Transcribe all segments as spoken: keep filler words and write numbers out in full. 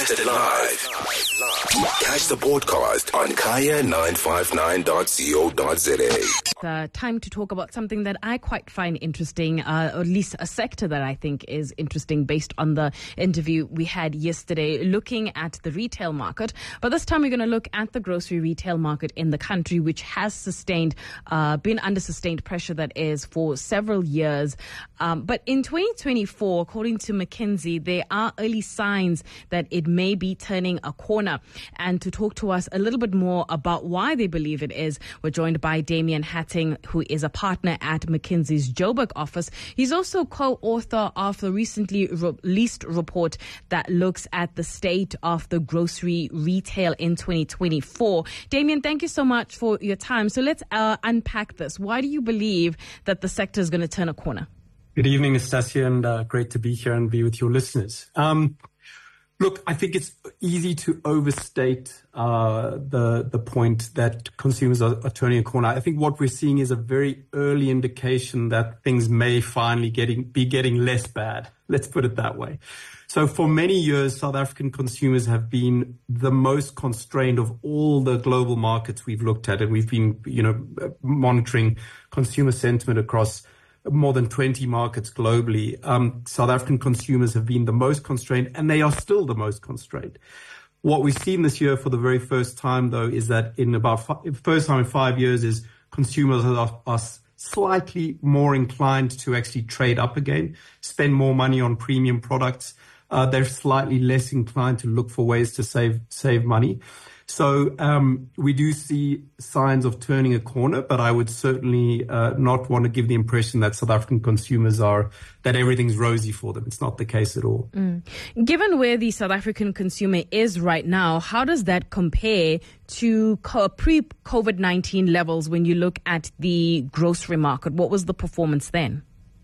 Broadcasted live. Catch the broadcast on kaya nine five nine dot co dot za. Uh, time to talk about something that I quite find interesting, uh, or at least a sector that I think is interesting based on the interview we had yesterday, looking at the retail market. But this time we're going to look at the grocery retail market in the country, which has sustained, uh, been under sustained pressure, that is, for several years. Um, but in twenty twenty-four, according to McKinsey, there are early signs that it may be turning a corner. And to talk to us a little bit more about why they believe it is, we're joined by Damian Hattingh, who is a partner at McKinsey's Joburg office. He's also co-author of the recently released report that looks at the state of the grocery retail in twenty twenty-four. Damian, thank you so much for your time. So let's uh, unpack this. Why do you believe that the sector is going to turn a corner? Good evening, Nastasia, and uh, great to be here and be with your listeners. Um, Look, I think it's easy to overstate uh, the the point that consumers are, are turning a corner. I think what we're seeing is a very early indication that things may finally getting be getting less bad. Let's put it that way. So for many years, South African consumers have been the most constrained of all the global markets we've looked at, and we've been, you know, monitoring consumer sentiment across more than twenty markets globally. Um, South African consumers have been the most constrained, and they are still the most constrained. What we've seen this year for the very first time, though, is that in about five, first time in five years is consumers are, are slightly more inclined to actually trade up again, spend more money on premium products. Uh, they're slightly less inclined to look for ways to save save money. So um, we do see signs of turning a corner, but I would certainly uh, not want to give the impression that South African consumers are, that everything's rosy for them. It's not the case at all. Mm. Given where the South African consumer is right now, how does that compare to pre-COVID nineteen levels when you look at the grocery market? What was the performance then?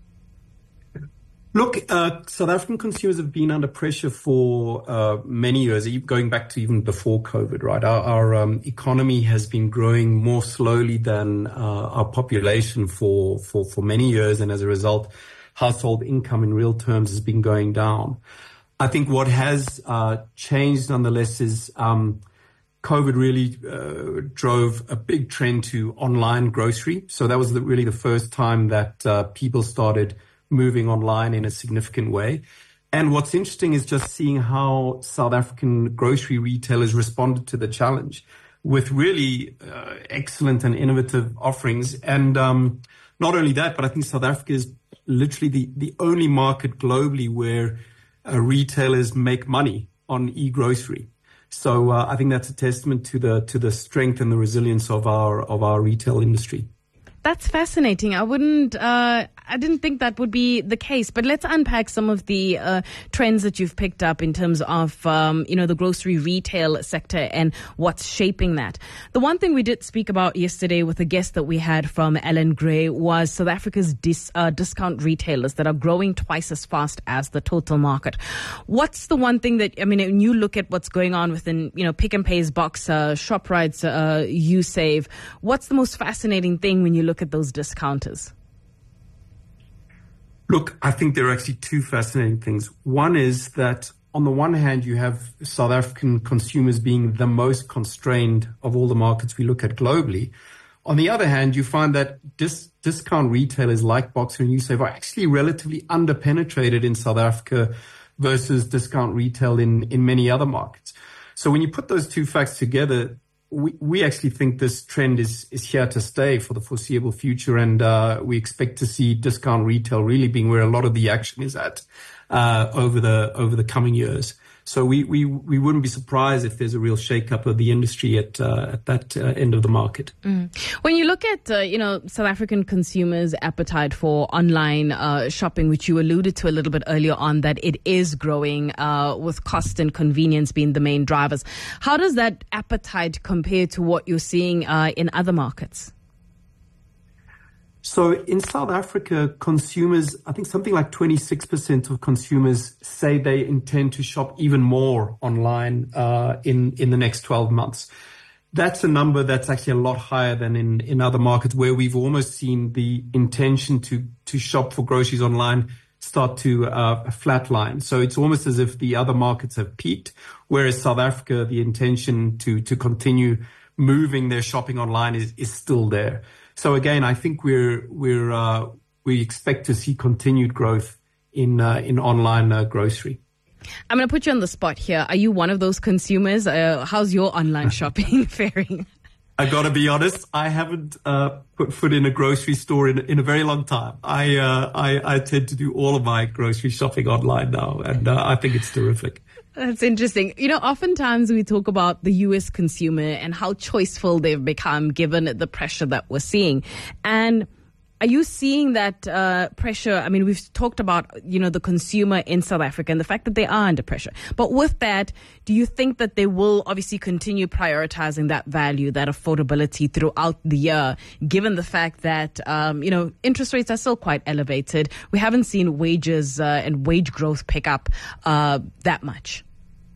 Look, uh, South African consumers have been under pressure for uh, many years, going back to even before COVID, right? Our, our um, economy has been growing more slowly than uh, our population for, for, for many years. And as a result, household income in real terms has been going down. I think what has uh, changed nonetheless is um, COVID really uh, drove a big trend to online grocery. So that was the, really the first time that uh, people started moving online in a significant way. And what's interesting is just seeing how South African grocery retailers responded to the challenge with really uh, excellent and innovative offerings. And um, not only that, but I think South Africa is literally the, the only market globally where uh, retailers make money on e-grocery. So uh, I think that's a testament to the to the strength and the resilience of our of our retail industry. That's fascinating. I wouldn't, uh, I didn't think that would be the case. But let's unpack some of the uh, trends that you've picked up in terms of, um, you know, the grocery retail sector and what's shaping that. The one thing we did speak about yesterday with a guest that we had from Ellen Gray was South Africa's dis, uh, discount retailers that are growing twice as fast as the total market. What's the one thing that, I mean, when you look at what's going on within, you know, Pick n Pay's Boxer, Shoprite's uh, Usave, what's the most fascinating thing when you look at those discounters? Look, I think there are actually two fascinating things. One is that on the one hand, you have South African consumers being the most constrained of all the markets we look at globally. On the other hand, you find that dis- discount retailers like Boxer and Usave are actually relatively underpenetrated in South Africa versus discount retail in, in many other markets. So when you put those two facts together, We, we actually think this trend is, is here to stay for the foreseeable future, and uh, we expect to see discount retail really being where a lot of the action is at uh, over the over the coming years. So we, we, we wouldn't be surprised if there's a real shake-up of the industry at uh, at that uh, end of the market. Mm. When you look at, uh, you know, South African consumers' appetite for online uh, shopping, which you alluded to a little bit earlier on, that it is growing uh, with cost and convenience being the main drivers. How does that appetite compare to what you're seeing uh, in other markets? So in South Africa, consumers, I think something like twenty-six percent of consumers say they intend to shop even more online uh, in, in the next twelve months. That's a number that's actually a lot higher than in, in other markets where we've almost seen the intention to, to shop for groceries online start to uh, flatline. So it's almost as if the other markets have peaked, whereas South Africa, the intention to to continue moving their shopping online is, is still there. So again, I think we're we're uh, we expect to see continued growth in uh, in online uh, grocery. I'm going to put you on the spot here. Are you one of those consumers? Uh, how's your online shopping faring? I got to be honest, I haven't uh, put foot in a grocery store in, in a very long time. I, uh, I I tend to do all of my grocery shopping online now, and uh, I think it's terrific. That's interesting. You know, oftentimes we talk about the U S consumer and how choiceful they've become given the pressure that we're seeing. And are you seeing that uh, pressure? I mean, we've talked about, you know, the consumer in South Africa and the fact that they are under pressure. But with that, do you think that they will obviously continue prioritizing that value, that affordability throughout the year, given the fact that, um, you know, interest rates are still quite elevated? We haven't seen wages uh, and wage growth pick up uh, that much.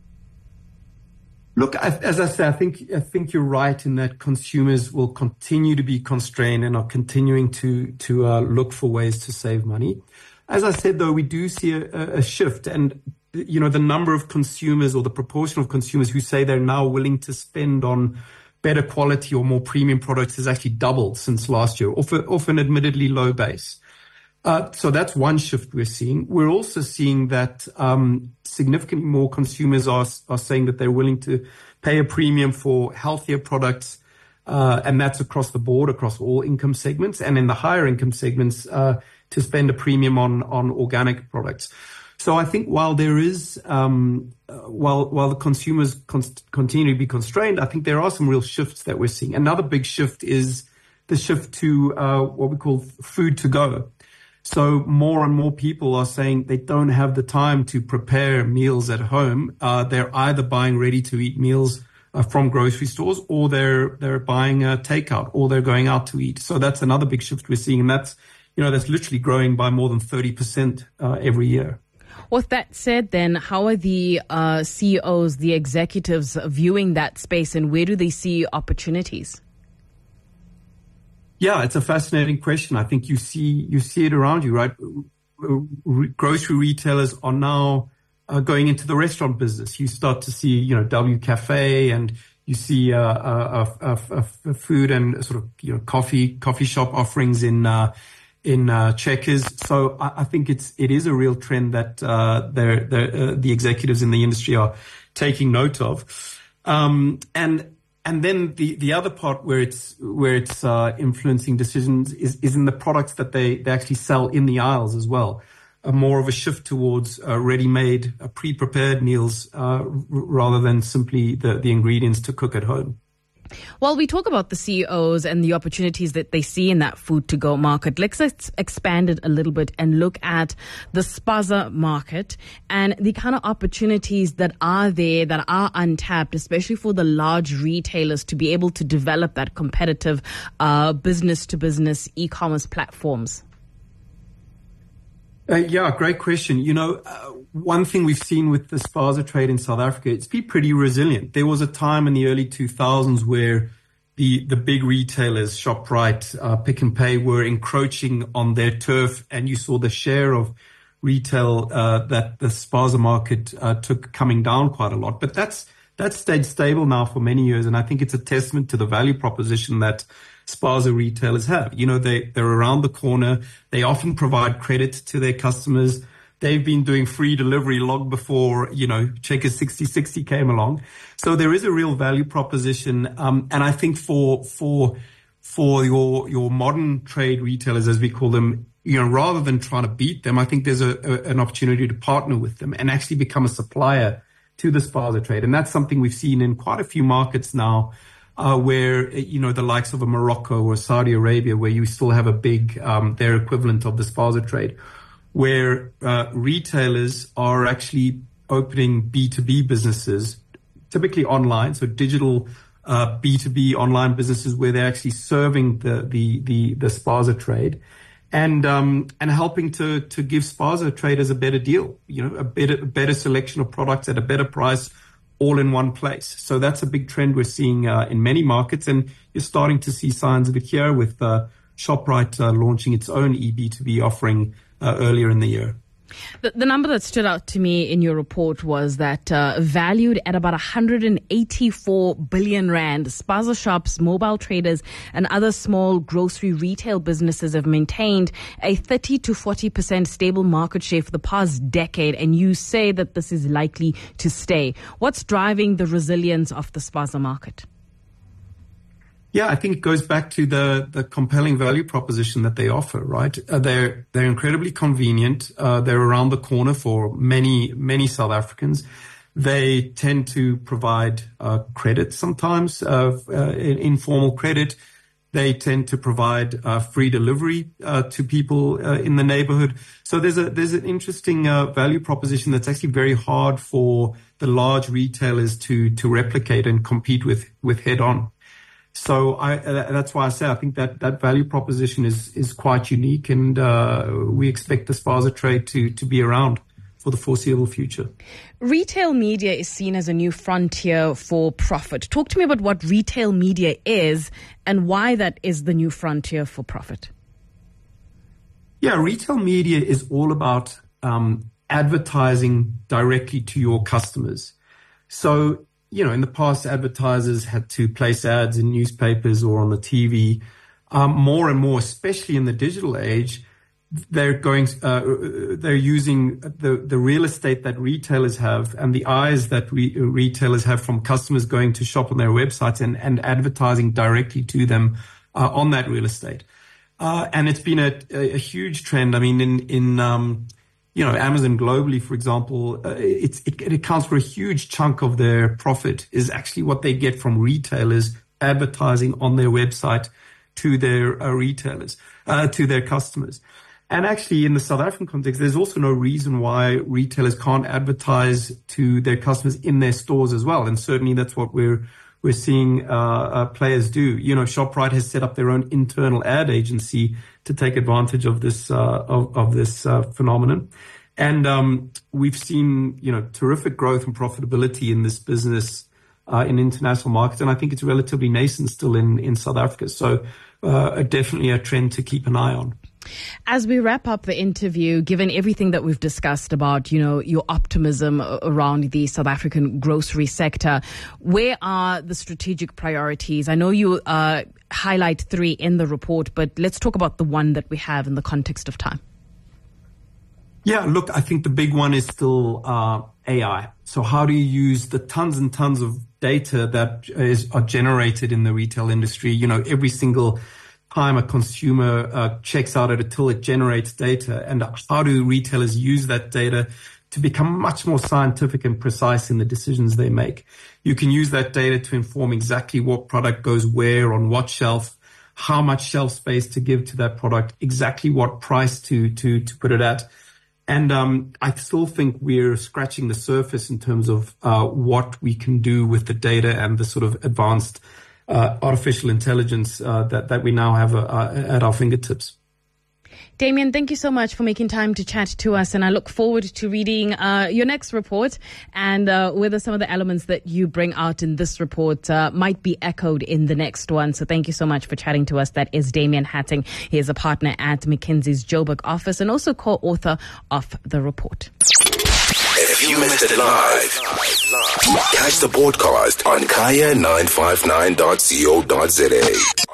Look, as I say, I think I think you're right in that consumers will continue to be constrained and are continuing to to uh, look for ways to save money. As I said, though, we do see a, a shift, and you know the number of consumers or the proportion of consumers who say they're now willing to spend on better quality or more premium products has actually doubled since last year, off, a, off an admittedly low base. Uh, so that's one shift we're seeing. We're also seeing that um, significantly more consumers are are saying that they're willing to pay a premium for healthier products, uh, and that's across the board, across all income segments, and in the higher income segments, uh, to spend a premium on on organic products. So I think while there is, um, uh, while while the consumers con- continue to be constrained, I think there are some real shifts that we're seeing. Another big shift is the shift to uh, what we call food to go. So more and more people are saying they don't have the time to prepare meals at home. Uh, they're either buying ready-to-eat meals uh, from grocery stores, or they're they're buying a takeout, or they're going out to eat. So that's another big shift we're seeing, and that's you know that's literally growing by more than thirty percent uh, every year. With that said, then, how are the uh, C E Os, the executives, viewing that space, and where do they see opportunities? Yeah, it's a fascinating question. I think you see you see it around you, right? Re- grocery retailers are now uh, going into the restaurant business. You start to see, you know, W Cafe, and you see uh, uh, uh, uh, uh, food and sort of you know coffee coffee shop offerings in uh, in uh, Checkers. So I, I think it's it is a real trend that uh, they're, they're, uh, the executives in the industry are taking note of, um, and. And then the, the other part where it's where it's uh, influencing decisions is, is in the products that they, they actually sell in the aisles as well. Uh, more of a shift towards uh, ready-made, uh, pre-prepared meals uh, r- rather than simply the, the ingredients to cook at home. While we talk about the C E Os and the opportunities that they see in that food-to-go market, let's ex- expand it a little bit and look at the spaza market and the kind of opportunities that are there that are untapped, especially for the large retailers to be able to develop that competitive uh, business-to-business e-commerce platforms. Uh, yeah, great question. You know, uh, one thing we've seen with the spaza trade in South Africa, it's been pretty resilient. There was a time in the early two thousands where the, the big retailers, ShopRite, uh, Pick n Pay, were encroaching on their turf, and you saw the share of retail uh, that the spaza market uh, took coming down quite a lot. But that's that's stayed stable now for many years, and I think it's a testament to the value proposition that spaza retailers have. You know, they, they're around the corner. They often provide credit to their customers. They've been doing free delivery long before, you know, Checkers sixty sixty came along. So there is a real value proposition. Um, and I think for, for, for your, your modern trade retailers, as we call them, you know, rather than trying to beat them, I think there's a, a an opportunity to partner with them and actually become a supplier to the spaza trade. And that's something we've seen in quite a few markets now. Uh, where, you know, the likes of a Morocco or Saudi Arabia, where you still have a big, um, their equivalent of the spaza trade, where uh, retailers are actually opening B two B businesses, typically online, so digital uh, B two B online businesses where they're actually serving the the the, the spaza trade, and um, and helping to to give spaza traders a better deal, you know, a better a better selection of products at a better price, all in one place. So that's a big trend we're seeing uh, in many markets, and you're starting to see signs of it here with uh, ShopRite uh, launching its own e B two B offering uh, earlier in the year. The, the number that stood out to me in your report was that uh, valued at about one hundred eighty-four billion rand, spaza shops, mobile traders, and other small grocery retail businesses have maintained a thirty to forty percent stable market share for the past decade, and you say that this is likely to stay. What's driving the resilience of the spaza market? Yeah, I think it goes back to the, the compelling value proposition that they offer, right? Uh, they're, they're incredibly convenient. Uh, they're around the corner for many, many South Africans. They tend to provide uh, credit sometimes, uh, uh, informal credit. They tend to provide uh, free delivery uh, to people uh, in the neighborhood. So there's a there's an interesting uh, value proposition that's actually very hard for the large retailers to to replicate and compete with with head on. So I, uh, that's why I say I think that that value proposition is is quite unique, and uh, we expect the spaza trade to to be around for the foreseeable future. Retail media is seen as a new frontier for profit. Talk to me about what retail media is and why that is the new frontier for profit. Yeah, retail media is all about um, advertising directly to your customers. So, you know, in the past, advertisers had to place ads in newspapers or on the T V. Um, more and more, especially in the digital age, they're going, uh, they're using the, the real estate that retailers have and the eyes that re- retailers have from customers going to shop on their websites and, and advertising directly to them uh, on that real estate. Uh, and it's been a, a, a huge trend. I mean, in, in, um, you know, Amazon globally, for example, uh, it's, it, it accounts for a huge chunk of their profit is actually what they get from retailers advertising on their website to their uh, retailers, uh, to their customers. And actually, in the South African context, there's also no reason why retailers can't advertise to their customers in their stores as well. And certainly that's what we're we're seeing uh, uh, players do. You know, ShopRite has set up their own internal ad agency to take advantage of this uh, of, of this uh, phenomenon. And um, we've seen, you know, terrific growth and profitability in this business uh, in international markets. And I think it's relatively nascent still in, in South Africa. So uh, definitely a trend to keep an eye on. As we wrap up the interview, given everything that we've discussed about, you know, your optimism around the South African grocery sector, where are the strategic priorities? I know you uh, highlight three in the report, but let's talk about the one that we have in the context of time. Yeah, look, I think the big one is still uh, A I. So how do you use the tons and tons of data that is are generated in the retail industry? You know, every single time a consumer uh, checks out at a till, it generates data. And how do retailers use that data to become much more scientific and precise in the decisions they make? You can use that data to inform exactly what product goes where, on what shelf, how much shelf space to give to that product, exactly what price to to to put it at. And um, I still think we're scratching the surface in terms of uh, what we can do with the data and the sort of advanced Uh, artificial intelligence uh, that, that we now have uh, uh, at our fingertips. Damian, thank you so much for making time to chat to us, and I look forward to reading uh, your next report and uh, whether some of the elements that you bring out in this report uh, might be echoed in the next one. So thank you so much for chatting to us. That is Damian Hattingh. He is a partner at McKinsey's Joburg office and also co-author of the report. If you missed it live, catch the podcast on kaya nine five nine dot co dot za.